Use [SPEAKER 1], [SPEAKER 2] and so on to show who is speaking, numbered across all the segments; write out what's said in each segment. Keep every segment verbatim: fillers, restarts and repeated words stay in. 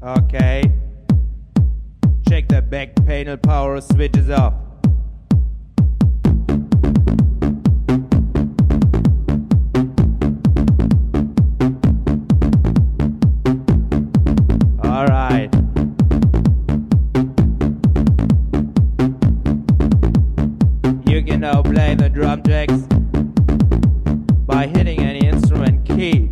[SPEAKER 1] Okay. Check the back panel power switches off. Alright. You can now play the drum tracks by hitting any instrument key.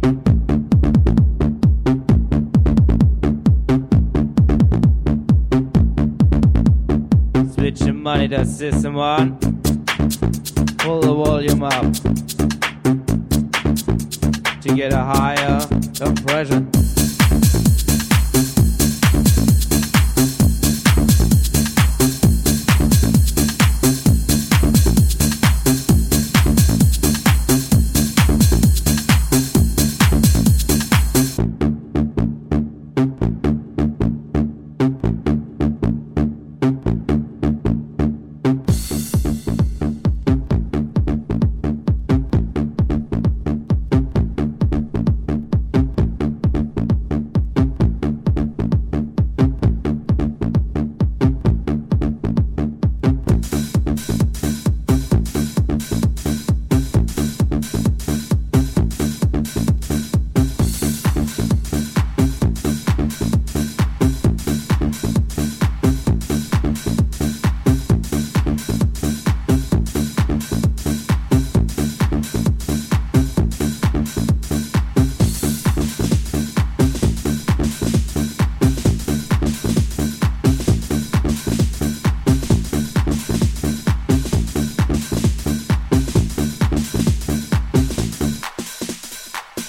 [SPEAKER 1] Switch the monitor system on. Pull the volume up to get a higher compression.